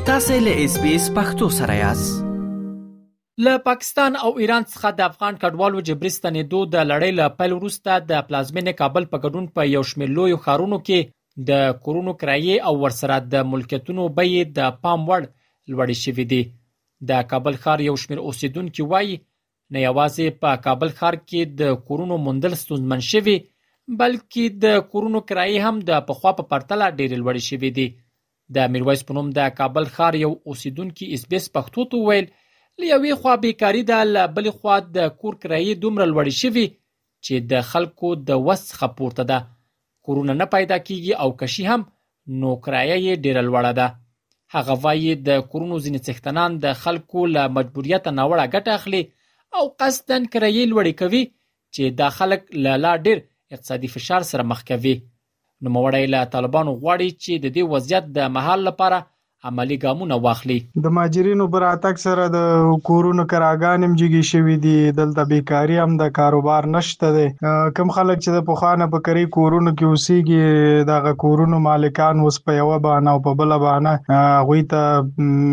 تاسو له SBS پښتو سره یاست. له پاکستان او ایران څخه د افغان کډوالو جبري ستنېدو د لړۍ له پیل وروسته د پلازمینې کابل په ګډون په یو شمېر لویو ښارونو کې د کورونو کرایې او ورسره د ملکیتونو بیې د پام وړ لوړې شوې دي. د کابل ښار یو شمېر اوسیدونکي وایي نه یوازې په کابل ښار کې د کورونو موندل ستونزمن شوي، بلکې د کورونو کرایې هم د پخوا په پرتله ډېرې لوړې شوې دي. د میرویس په نوم د کابل ښار یو اوسیدونکي SBS پښتو ته وویل له یوې خوا بیکاري ده، له بلې خوا د کور کرایې دومره لوړې شوي چې د خلکو د وس څخه پورته ده. کورونه نه پیدا کیږي او کشي هم نو کرایه یې ډېره لوړه ده. هغه وایي د کورونو ځینې څښتنان د خلکو له مجبوریته ناوړه ګټه اخلي او قصداً کرایې لوړې کوي چې دا خلک له لا ډېر اقتصادي فشار سره مخ کوي. نوموړی له طالبانو غواړي چې د دې وضعیت د مهال لپاره عملی ګامونه واخلي. د مهاجرینو پر راتګ سره د کورونو کراګان هم جګې شوي دي، دلته بیکاري هم د کاروبار نشته دی. کم خلک چې د پخوانه په کری کورونو کې اوسېږي دغه کورونو مالکان اوس په یوه بهانه او په بله بهانه هغوی ته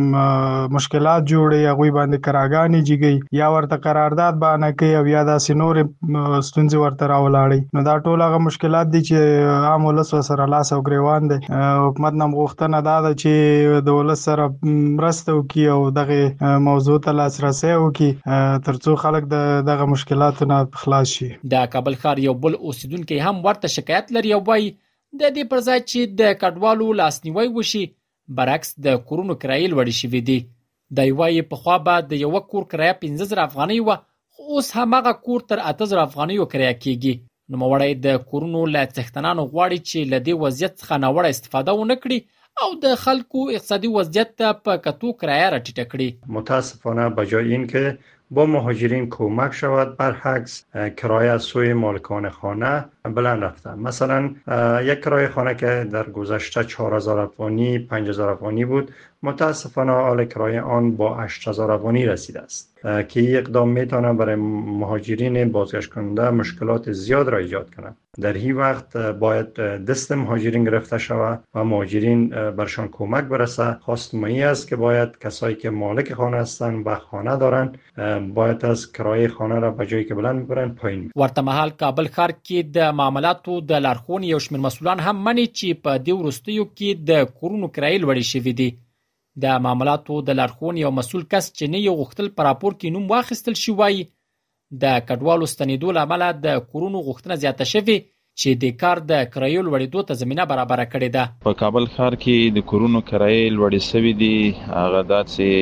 مشکلات جوړوي، هغوی باندې کراګانې جګوي یا ورته قرارداد بهانه کوي او یا داسې نورې ستونزې ورته راولاړوي. نو دا ټول هغه مشکلات دي چې عام ولس ورسره لاس او ګریوان دی. حکومت نه غوښتنه دا ده چې د ولس سره مرسته وکړي او دغه موضوع ته لاسرسی وکړي ترڅو خلک دغه مشکلاتو نه خلاص شي. د کابل ښار یو بل اوسیدونکی هم ورته شکایت لري او وایي د دې پر ځای چې د کډوالو لاسنیوی وشي برعکس د کورونو کرایې لوړې شوې دي. دی وایي پخوا به د یوه کور کرایه 15,000 افغانۍ وه، خو اوس هماغه کور تر 8,000 افغانیو کرایه کیږي. نوموړی د کورونو له څښتنانو غواړي چې له دې وضعیت څخه ناوړه استفاده ونه کړي او د خلکو اقتصادی وضعیت ته په کتو کرایه را ټیټه کړي. متاسفانه به جای این که با مهاجرین کمک شود برعکس کرایه از سوی مالکان خانه بلند رفته. مثلا یک کرایه خانه که در گذشته 4,000 افغانی 5,000 افغانی بود متاسفانه حال کرایه آن با 8,000 افغانی رسیده است که این اقدام میتونه برای مهاجرین بازگشت کننده مشکلات زیاد را ایجاد کنه. در این وقت باید دست مهاجرین گرفته شود و مهاجرین برشان کمک برسه. خواست مایی است که باید کسایی که مالک خانه هستند و خانه دارند باید از کرایه خانه را به جایی که بلند میبرن پایین میبرن. ورته مهال کابل ښار کې د معاملاتو د لارښوونې یو شمېر مسؤلان هم مني چې په دې وروستیو کې د کورونو کرایې لوړې شوې دي. د معاملاتو د لارښوونې یو مسؤل کس چې نه یې غوښتل په راپور کې نوم واخیستل شي وایي د کډوالو ستنېدو له امله د کورونو غوښتنه زیاته شوې چې د کار د کرایو لوړېدو ته زمینه برابره کړې ده. په کابل ښار کې د کورونو کرایې لوړې شوې دي. هغه دا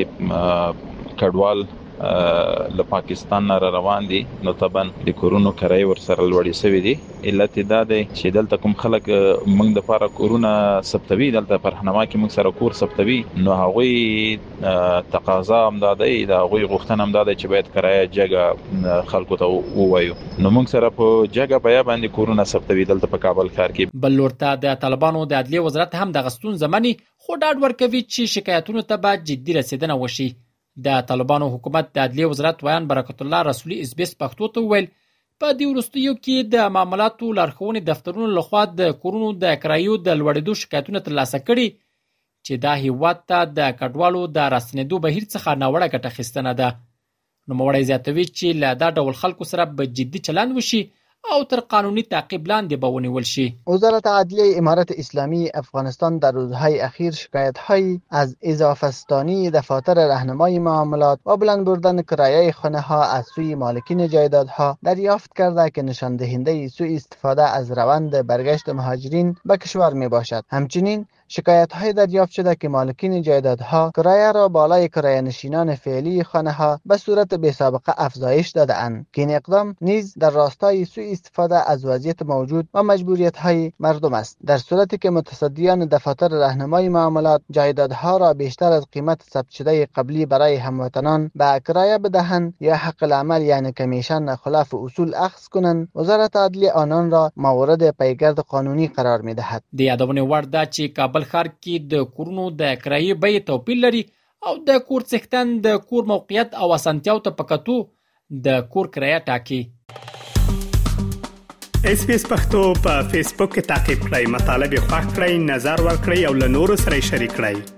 چې کډوال له پاکستان نه روان دي نو طبعا د کورونو کرایې ورسره لوړې شوې دي. علت دا دی چې دلته کوم خلک موږ د لپاره کورونه ثبتوي، دلته په رهنما کې موږ سره کور ثبتوي، نو هغوی تقاضا هم دا دی، د هغوی غوښتنه هم دا دی چې باید کرایه جګه خلکو ته ووایو. نو موږ سره په جګه بیه باندې کورونه ثبتوي دلته په کابل ښار کې. بل لور ته د طالبانو د عدلیې وزارت هم دغه ستونزه مني، خو ډاډ ورکوي چې شکایتونو ته به جدي رسیدنه وشي. د طالبانو حکومت د عدلیې وزارت ویان برکت الله رسولي SBS پښتو ته وویل په دې وروستیو کې د معاملاتو لارښوونې دفترونو لخوا د کورونو د کرایو د لوړېدو شکایتونه ترلاسه کړي چې دا هیواد ته د کډوالو د راستنېدو بهیر څخه ناوړه ګټه اخیستنه ده. نوموړی زیاتوي چې له دا ډول خلکو سره به جدي چلند وشي او تر قانونی تعقیب لاندې به ونیول شي. وزارت عدلیه امارت اسلامی افغانستان در روزهای اخیر شکایت‌هایی از اضافه‌ستانی دفاتر راهنمای معاملات و بلند بردن کرایه خانه‌ها از سوی مالکین جایدادها دریافت کرده که نشان دهنده سوء استفاده از روند برگشت مهاجرین به کشور میباشد. همچنین شکایت‌های دریافت شده که مالکین جایدادها کرایه را بالای کرایه نشینان فعلی خانه‌ها به صورت بی‌سابقه افزایش داده‌اند که این اقدام نیز در راستای سوء استفاده از وضعیت موجود و مجبوریت‌های مردم است، در صورتی که متصدیان دفاتر راهنمای معاملات جایدادها را بیشتر از قیمت ثبت شده قبلی برای هموطنان به کرایه بدهند یا حق العمل یعنی کمیشن خلاف اصول اخذ کنند. وزارت عدلیه آنان را مورد پیگرد قانونی قرار می‌دهد. د یادونه وړ ده چې کابل ښار کې د کورونو د کرایې بیې توپیر لري او د کور څښتن د کور موقعیت او اسانتیاو ته په کتو د کور کرایه ټاکي. SBS پښتو په فیسبوک کې تعقیب کړئ، مطالب یې خوښ کړئ، نظر ورکړئ او له نورو سره شریک کړئ.